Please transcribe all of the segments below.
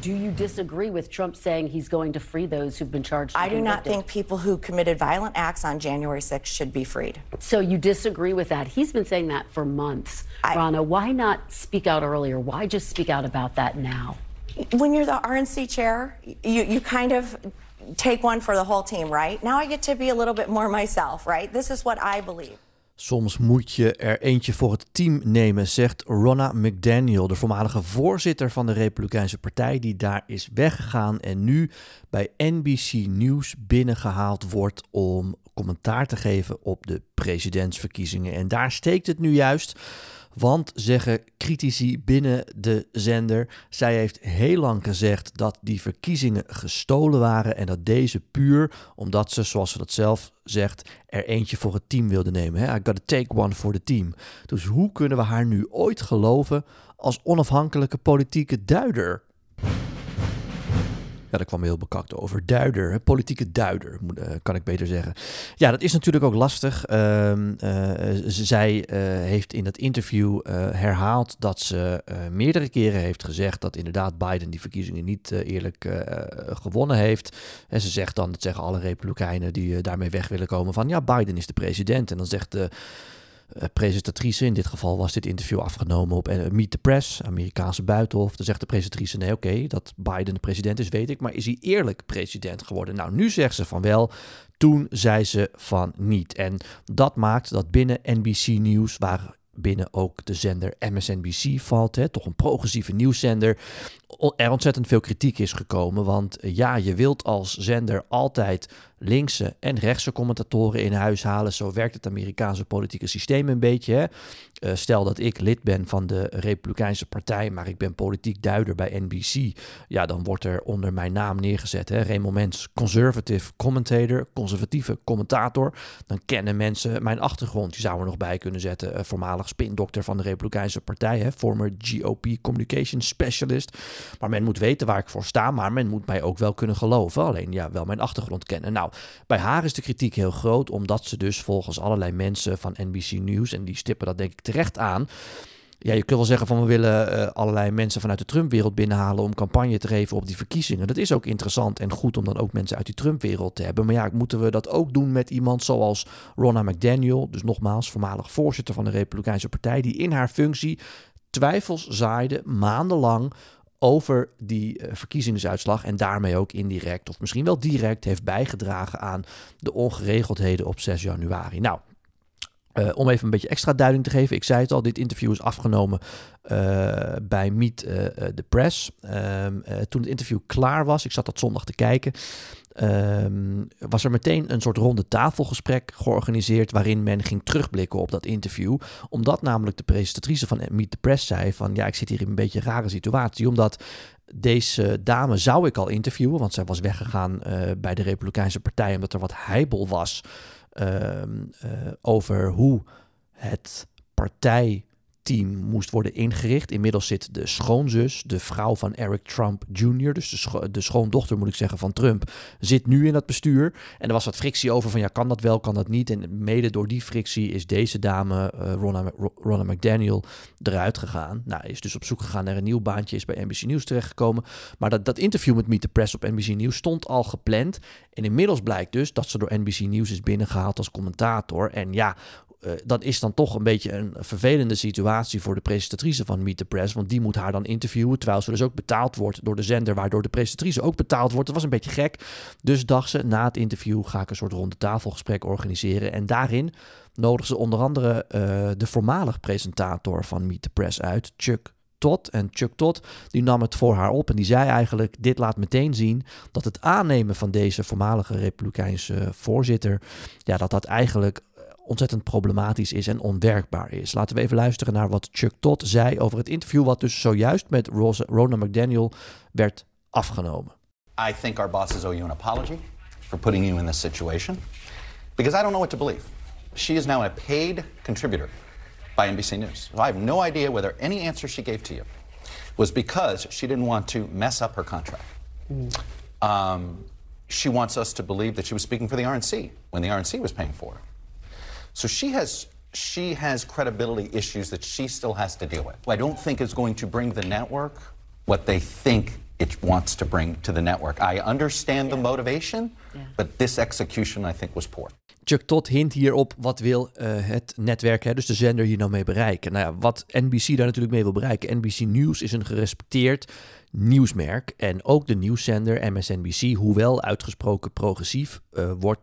do you disagree with Trump saying he's going to free those who've been charged and I do not convicted? think people who committed violent acts on January 6th should be freed. So you disagree with that? He's been saying that for months. Rana, why not speak out earlier? Why just speak out about that now? When you're the RNC chair, you kind of take one for the whole team, right? Now I get to be a little bit more myself, right? This is what I believe. Soms moet je er eentje voor het team nemen, zegt Ronna McDaniel, de voormalige voorzitter van de Republikeinse Partij, die daar is weggegaan en nu bij NBC News binnengehaald wordt om commentaar te geven op de presidentsverkiezingen. En daar steekt het nu juist, want zeggen critici binnen de zender, zij heeft heel lang gezegd dat die verkiezingen gestolen waren en dat deze puur omdat ze, zoals ze dat zelf zegt, er eentje voor het team wilde nemen. I gotta take one for the team. Dus hoe kunnen we haar nu ooit geloven als onafhankelijke politieke duider? Ja, daar kwam heel bekakt over. Duider, politieke duider, kan ik beter zeggen. Ja, dat is natuurlijk ook lastig. Zij heeft in dat interview herhaald dat ze meerdere keren heeft gezegd dat inderdaad Biden die verkiezingen niet eerlijk gewonnen heeft. En ze zegt dan, dat zeggen alle Republikeinen die daarmee weg willen komen, van ja, Biden is de president. En dan zegt de presentatrice, in dit geval was dit interview afgenomen op Meet the Press, Amerikaanse buitenhof. Dan zegt de presentatrice, nee oké, dat Biden de president is, weet ik, maar is hij eerlijk president geworden? Nou, nu zegt ze van wel, toen zei ze van niet. En dat maakt dat binnen NBC News, waar binnen ook de zender MSNBC valt, toch een progressieve nieuwszender, er ontzettend veel kritiek is gekomen. Want ja, je wilt als zender altijd linkse en rechtse commentatoren in huis halen. Zo werkt het Amerikaanse politieke systeem een beetje. Hè? Stel dat ik lid ben van de Republikeinse Partij, maar ik ben politiek duider bij NBC. Ja, dan wordt er onder mijn naam neergezet, hè? Raymond Mens, conservative commentator, conservatieve commentator. Dan kennen mensen mijn achtergrond. Je zou er nog bij kunnen zetten, voormalig spindokter van de Republikeinse Partij, hè? Former GOP communication specialist. Maar men moet weten waar ik voor sta, maar men moet mij ook wel kunnen geloven. Alleen ja, wel mijn achtergrond kennen. Nou, bij haar is de kritiek heel groot, omdat ze dus volgens allerlei mensen van NBC News, en die stippen dat denk ik terecht aan. Ja, je kunt wel zeggen van we willen allerlei mensen vanuit de Trump-wereld binnenhalen om campagne te geven op die verkiezingen. Dat is ook interessant en goed om dan ook mensen uit die Trump-wereld te hebben. Maar ja, moeten we dat ook doen met iemand zoals Ronna McDaniel, dus nogmaals voormalig voorzitter van de Republikeinse Partij, die in haar functie twijfels zaaide maandenlang over die verkiezingsuitslag en daarmee ook indirect of misschien wel direct heeft bijgedragen aan de ongeregeldheden op 6 januari. Nou, om even een beetje extra duiding te geven. Ik zei het al, dit interview is afgenomen bij Meet the Press. Toen het interview klaar was, ik zat dat zondag te kijken, was er meteen een soort ronde tafelgesprek georganiseerd waarin men ging terugblikken op dat interview. Omdat namelijk de presentatrice van Meet the Press zei van ja, ik zit hier in een beetje een rare situatie. Omdat deze dame zou ik al interviewen, want zij was weggegaan bij de Republikeinse Partij omdat er wat heibel was over hoe het partijteam moest worden ingericht. Inmiddels zit de schoonzus, de vrouw van Eric Trump Jr., dus de schoondochter moet ik zeggen van Trump, zit nu in dat bestuur. En er was wat frictie over van ja, kan dat wel, kan dat niet. En mede door die frictie is deze dame, Ronna McDaniel, eruit gegaan. Nou, is dus op zoek gegaan naar een nieuw baantje, is bij NBC News terechtgekomen. Maar dat interview met Meet the Press op NBC News stond al gepland. En inmiddels blijkt dus dat ze door NBC News is binnengehaald als commentator. En ja, dat is dan toch een beetje een vervelende situatie voor de presentatrice van Meet the Press, want die moet haar dan interviewen, terwijl ze dus ook betaald wordt door de zender, waardoor de presentatrice ook betaald wordt. Dat was een beetje gek. Dus dacht ze, na het interview ga ik een soort ronde tafelgesprek organiseren. En daarin nodigde ze onder andere de voormalig presentator van Meet the Press uit, Chuck Todd. En Chuck Todd die nam het voor haar op en die zei eigenlijk, dit laat meteen zien dat het aannemen van deze voormalige Republikeinse voorzitter, ja, dat eigenlijk ontzettend problematisch is en onwerkbaar is. Laten we even luisteren naar wat Chuck Todd zei over het interview wat dus zojuist met Ronna McDaniel werd afgenomen. I think our bosses owe you an apology for putting you in this situation because I don't know what to believe. She is now a paid contributor by NBC News. So I have no idea whether any answer she gave to you was because she didn't want to mess up her contract. She wants us to believe that she was speaking for the RNC when the RNC was paying for her. So she has credibility issues that she still has to deal with. I don't think is going to bring the network what they think it wants to bring to the network. I understand the motivation, but this execution I think was poor. Chuck Todd hint hierop, wat wil het netwerk, hè, dus de zender, hier nou mee bereiken? Nou ja, wat NBC daar natuurlijk mee wil bereiken. NBC News is een gerespecteerd nieuwsmerk. En ook de nieuwszender MSNBC, hoewel uitgesproken progressief, wordt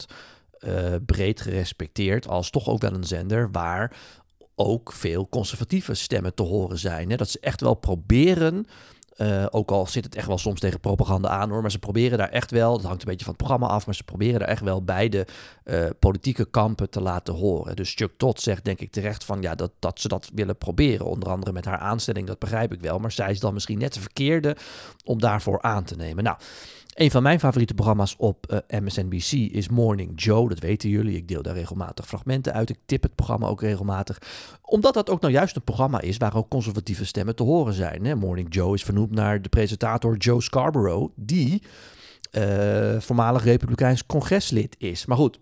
breed gerespecteerd als toch ook wel een zender waar ook veel conservatieve stemmen te horen zijn. Hè? Dat ze echt wel proberen, ook al zit het echt wel soms tegen propaganda aan hoor, maar ze proberen daar echt wel, dat hangt een beetje van het programma af, maar ze proberen daar echt wel beide politieke kampen te laten horen. Dus Chuck Todd zegt denk ik terecht van ja, dat ze dat willen proberen. Onder andere met haar aanstelling, dat begrijp ik wel, maar zij is dan misschien net de verkeerde om daarvoor aan te nemen. Nou, een van mijn favoriete programma's op MSNBC is Morning Joe. Dat weten jullie. Ik deel daar regelmatig fragmenten uit. Ik tip het programma ook regelmatig. Omdat dat ook nou juist een programma is waar ook conservatieve stemmen te horen zijn. Hè? Morning Joe is vernoemd naar de presentator Joe Scarborough, die voormalig Republikeins congreslid is. Maar goed,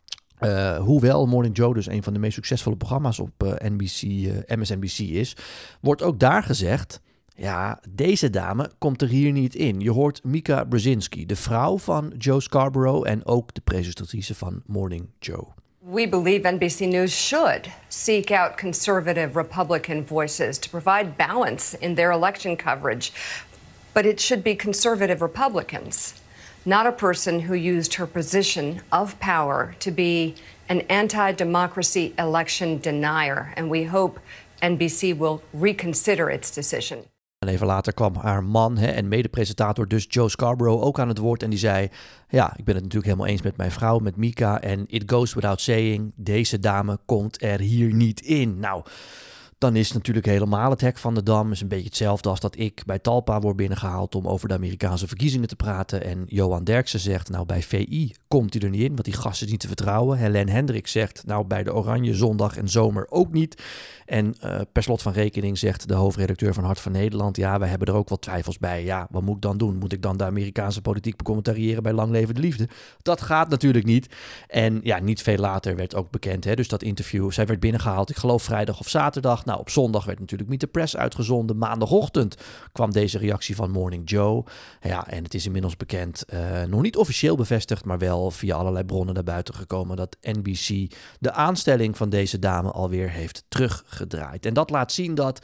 hoewel Morning Joe dus een van de meest succesvolle programma's op MSNBC is, wordt ook daar gezegd, ja, deze dame komt er hier niet in. Je hoort Mika Brzezinski, de vrouw van Joe Scarborough en ook de presentatrice van Morning Joe. We believe NBC News should seek out conservative Republican voices to provide balance in their election coverage. But it should be conservative Republicans, not a person who used her position of power to be an anti-democracy election denier. And we hope NBC will reconsider its decision. En even later kwam haar man en medepresentator dus Joe Scarborough ook aan het woord. En die zei, ja, ik ben het natuurlijk helemaal eens met mijn vrouw, met Mika. En it goes without saying, deze dame komt er hier niet in. Nou, dan is natuurlijk helemaal het hek van de dam. Is een beetje hetzelfde als dat ik bij Talpa word binnengehaald om over de Amerikaanse verkiezingen te praten. En Johan Derksen zegt, nou bij VI komt hij er niet in, want die gast is niet te vertrouwen. Helene Hendricks zegt, nou bij de Oranje Zondag en Zomer ook niet. En per slot van rekening zegt de hoofdredacteur van Hart van Nederland, ja, wij hebben er ook wel twijfels bij. Ja, wat moet ik dan doen? Moet ik dan de Amerikaanse politiek becommentariëren bij Lang Leven de Liefde? Dat gaat natuurlijk niet. En ja, niet veel later werd ook bekend, dus dat interview, zij werd binnengehaald, ik geloof vrijdag of zaterdag. Nou, op zondag werd natuurlijk Meet the Press uitgezonden. Maandagochtend kwam deze reactie van Morning Joe. Ja, en het is inmiddels bekend, nog niet officieel bevestigd, maar wel via allerlei bronnen naar buiten gekomen, dat NBC de aanstelling van deze dame alweer heeft teruggedraaid. En dat laat zien dat,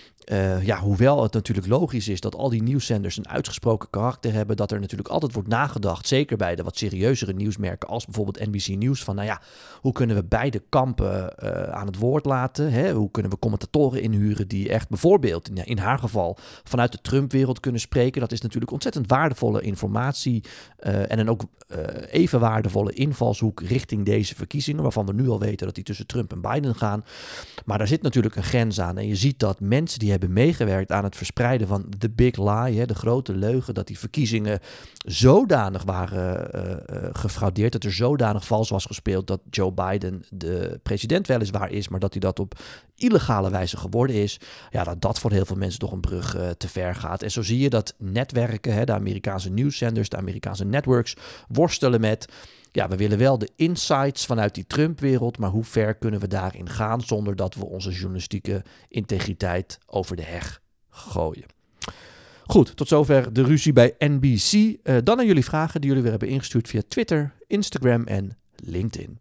hoewel het natuurlijk logisch is dat al die nieuwszenders een uitgesproken karakter hebben, dat er natuurlijk altijd wordt nagedacht, zeker bij de wat serieuzere nieuwsmerken als bijvoorbeeld NBC News, van nou ja, hoe kunnen we beide kampen aan het woord laten? Hè? Hoe kunnen we commentatoren inhuren die echt bijvoorbeeld in haar geval vanuit de Trump-wereld kunnen spreken? Dat is natuurlijk ontzettend waardevolle informatie en een ook even waardevolle invalshoek richting deze verkiezingen, waarvan we nu al weten dat die tussen Trump en Biden gaan. Maar daar zit natuurlijk een grens aan en je ziet dat mensen die hebben meegewerkt aan het verspreiden van the big lie, de grote leugen, dat die verkiezingen zodanig waren gefraudeerd, dat er zodanig vals was gespeeld dat Joe Biden de president weliswaar is, maar dat hij dat op illegale wijze geworden is, ja, dat voor heel veel mensen toch een brug te ver gaat. En zo zie je dat netwerken, de Amerikaanse nieuwszenders, de Amerikaanse networks, worstelen met, ja, we willen wel de insights vanuit die Trump-wereld, maar hoe ver kunnen we daarin gaan zonder dat we onze journalistieke integriteit over de heg gooien? Goed, tot zover de ruzie bij NBC. Dan aan jullie vragen die jullie weer hebben ingestuurd via Twitter, Instagram en LinkedIn.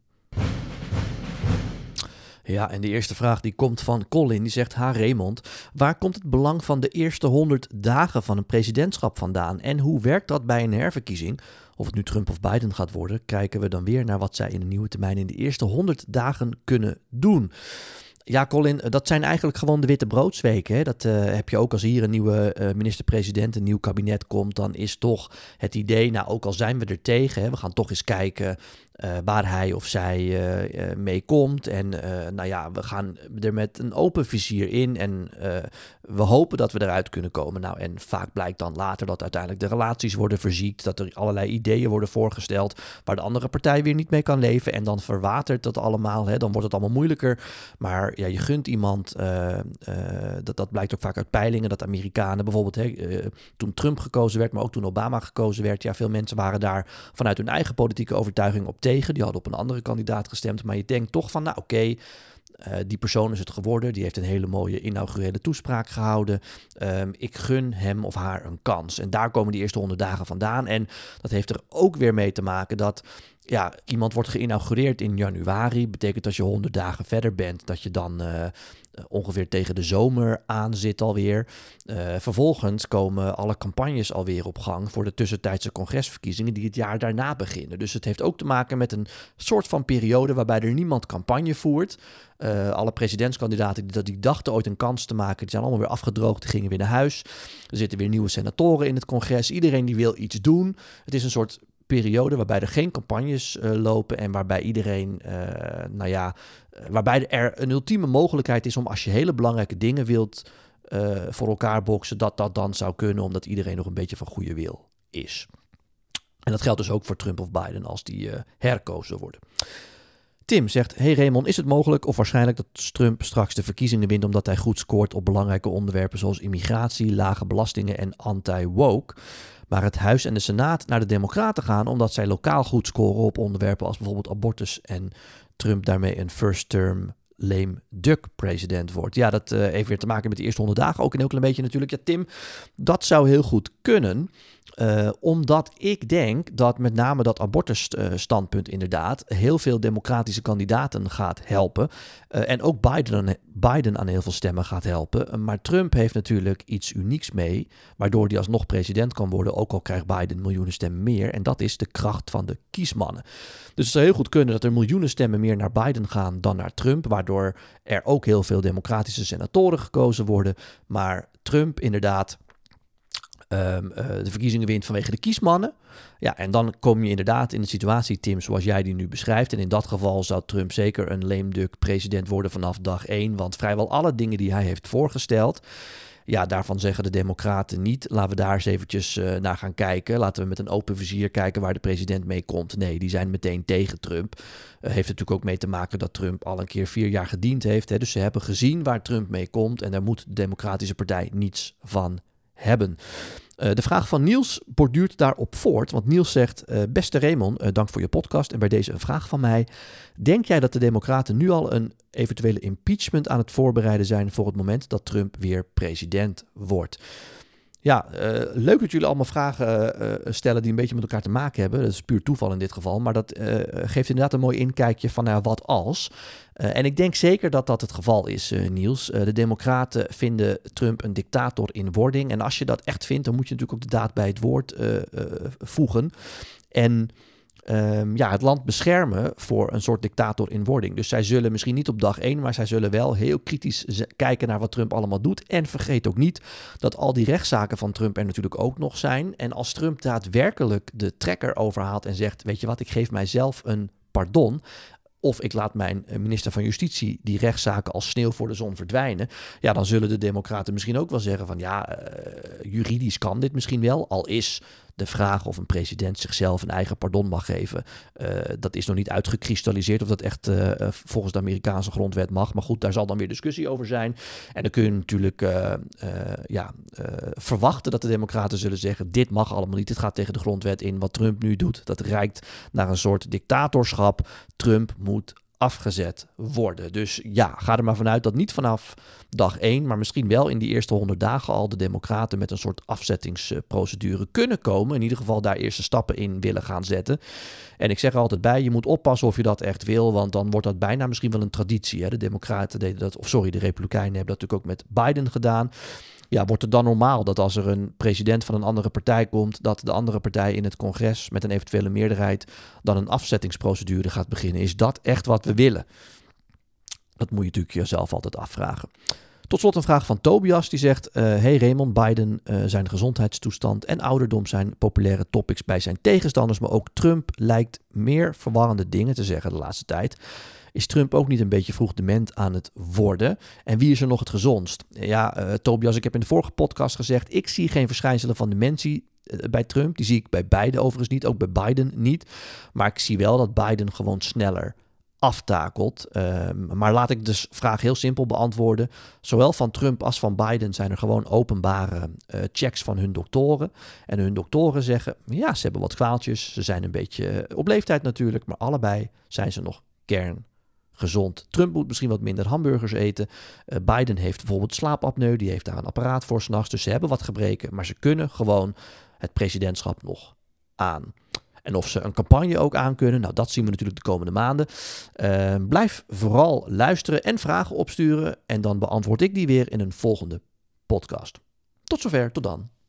Ja, en de eerste vraag die komt van Colin. Die zegt, Raymond, waar komt het belang van de eerste 100 dagen van een presidentschap vandaan? En hoe werkt dat bij een herverkiezing? Of het nu Trump of Biden gaat worden, kijken we dan weer naar wat zij in de nieuwe termijn in de eerste 100 dagen kunnen doen. Ja, Colin, dat zijn eigenlijk gewoon de witte broodsweken. Hè? Dat heb je ook als hier een nieuwe minister-president, een nieuw kabinet komt. Dan is toch het idee, nou ook al zijn we er tegen, we gaan toch eens kijken waar hij of zij mee komt. En we gaan er met een open vizier in en we hopen dat we eruit kunnen komen. Nou, en vaak blijkt dan later dat uiteindelijk de relaties worden verziekt, dat er allerlei ideeën worden voorgesteld waar de andere partij weer niet mee kan leven. En dan verwatert dat allemaal, dan wordt het allemaal moeilijker. Maar ja, je gunt iemand, dat blijkt ook vaak uit peilingen, dat Amerikanen bijvoorbeeld, toen Trump gekozen werd, maar ook toen Obama gekozen werd, ja, veel mensen waren daar vanuit hun eigen politieke overtuiging op tegen. Die hadden op een andere kandidaat gestemd. Maar je denkt toch van, nou oké, Die persoon is het geworden. Die heeft een hele mooie inaugurele toespraak gehouden. Ik gun hem of haar een kans. En daar komen die eerste 100 dagen vandaan. En dat heeft er ook weer mee te maken dat iemand wordt geïnaugureerd in januari. Betekent als je 100 dagen verder bent, dat je dan ongeveer tegen de zomer aan zit alweer. Vervolgens komen alle campagnes alweer op gang voor de tussentijdse congresverkiezingen die het jaar daarna beginnen. Dus het heeft ook te maken met een soort van periode waarbij er niemand campagne voert. Alle presidentskandidaten die dachten ooit een kans te maken, die zijn allemaal weer afgedroogd, die gingen weer naar huis. Er zitten weer nieuwe senatoren in het congres. Iedereen die wil iets doen. Het is een soort periode waarbij er geen campagnes lopen en waarbij iedereen, waarbij er een ultieme mogelijkheid is om als je hele belangrijke dingen wilt voor elkaar boksen, dat dan zou kunnen, omdat iedereen nog een beetje van goede wil is. En dat geldt dus ook voor Trump of Biden als die herkozen worden. Tim zegt, hey Raymond, is het mogelijk of waarschijnlijk dat Trump straks de verkiezingen wint omdat hij goed scoort op belangrijke onderwerpen zoals immigratie, lage belastingen en anti-woke, maar het Huis en de Senaat naar de Democraten gaan omdat zij lokaal goed scoren op onderwerpen als bijvoorbeeld abortus en Trump daarmee een first term lame duck president wordt? Ja, dat heeft weer te maken met de eerste 100 dagen. Ook een heel klein beetje natuurlijk. Ja, Tim, dat zou heel goed kunnen. Omdat ik denk dat met name dat abortusstandpunt inderdaad heel veel democratische kandidaten gaat helpen. En ook Biden aan heel veel stemmen gaat helpen. Maar Trump heeft natuurlijk iets unieks mee, waardoor hij alsnog president kan worden, ook al krijgt Biden miljoenen stemmen meer. En dat is de kracht van de kiesmannen. Dus het zou heel goed kunnen dat er miljoenen stemmen meer naar Biden gaan dan naar Trump, waardoor er ook heel veel democratische senatoren gekozen worden. Maar Trump inderdaad de verkiezingen wint vanwege de kiesmannen. Ja, en dan kom je inderdaad in de situatie, Tim, zoals jij die nu beschrijft. En in dat geval zou Trump zeker een lame duck president worden vanaf dag 1. Want vrijwel alle dingen die hij heeft voorgesteld, ja, daarvan zeggen de democraten niet, laten we daar eens eventjes naar gaan kijken. Laten we met een open vizier kijken waar de president mee komt. Nee, die zijn meteen tegen Trump. Heeft natuurlijk ook mee te maken dat Trump al een keer 4 jaar gediend heeft. Hè? Dus ze hebben gezien waar Trump mee komt en daar moet de Democratische Partij niets van hebben. De vraag van Niels borduurt daarop voort, want Niels zegt, beste Raymond, dank voor je podcast en bij deze een vraag van mij. Denk jij dat de Democraten nu al een eventuele impeachment aan het voorbereiden zijn voor het moment dat Trump weer president wordt? Ja, leuk dat jullie allemaal vragen stellen die een beetje met elkaar te maken hebben. Dat is puur toeval in dit geval, maar dat geeft inderdaad een mooi inkijkje van wat als. En ik denk zeker dat dat het geval is, Niels. De Democraten vinden Trump een dictator in wording. En als je dat echt vindt, dan moet je natuurlijk ook de daad bij het woord voegen. En het land beschermen voor een soort dictator in wording. Dus zij zullen misschien niet op dag 1, maar zij zullen wel heel kritisch kijken naar wat Trump allemaal doet. En vergeet ook niet dat al die rechtszaken van Trump er natuurlijk ook nog zijn. En als Trump daadwerkelijk de trekker overhaalt en zegt, weet je wat, ik geef mijzelf een pardon, of ik laat mijn minister van Justitie die rechtszaken als sneeuw voor de zon verdwijnen, ja, dan zullen de Democraten misschien ook wel zeggen van juridisch kan dit misschien wel, al is de vraag of een president zichzelf een eigen pardon mag geven, dat is nog niet uitgekristalliseerd of dat echt volgens de Amerikaanse grondwet mag. Maar goed, daar zal dan weer discussie over zijn. En dan kun je natuurlijk verwachten dat de Democraten zullen zeggen, dit mag allemaal niet, dit gaat tegen de grondwet in. Wat Trump nu doet, dat reikt naar een soort dictatorschap. Trump moet afgezet worden. Dus ja, ga er maar vanuit dat niet vanaf dag 1, maar misschien wel in die eerste 100 dagen al de Democraten met een soort afzettingsprocedure kunnen komen. In ieder geval daar eerste stappen in willen gaan zetten. En ik zeg er altijd bij, je moet oppassen of je dat echt wil, want dan wordt dat bijna misschien wel een traditie. Hè? De Democraten deden dat, de Republikeinen hebben dat natuurlijk ook met Biden gedaan. Ja, wordt het dan normaal dat als er een president van een andere partij komt, dat de andere partij in het congres met een eventuele meerderheid dan een afzettingsprocedure gaat beginnen? Is dat echt wat we willen? Dat moet je natuurlijk jezelf altijd afvragen. Tot slot een vraag van Tobias, die zegt, hey Raymond, Biden, zijn gezondheidstoestand en ouderdom zijn populaire topics bij zijn tegenstanders, maar ook Trump lijkt meer verwarrende dingen te zeggen de laatste tijd. Is Trump ook niet een beetje vroeg dement aan het worden? En wie is er nog het gezondst? Ja, Tobias, ik heb in de vorige podcast gezegd, ik zie geen verschijnselen van dementie bij Trump. Die zie ik bij beide overigens niet, ook bij Biden niet. Maar ik zie wel dat Biden gewoon sneller aftakelt. Maar laat ik de vraag heel simpel beantwoorden. Zowel van Trump als van Biden zijn er gewoon openbare checks van hun doktoren. En hun doktoren zeggen, ja, ze hebben wat kwaaltjes. Ze zijn een beetje op leeftijd natuurlijk, maar allebei zijn ze nog kerngezond. gezond. Trump moet misschien wat minder hamburgers eten. Biden heeft bijvoorbeeld slaapapneu. Die heeft daar een apparaat voor 's nachts. Dus ze hebben wat gebreken. Maar ze kunnen gewoon het presidentschap nog aan. En of ze een campagne ook aankunnen, nou dat zien we natuurlijk de komende maanden. Blijf vooral luisteren en vragen opsturen. En dan beantwoord ik die weer in een volgende podcast. Tot zover, tot dan.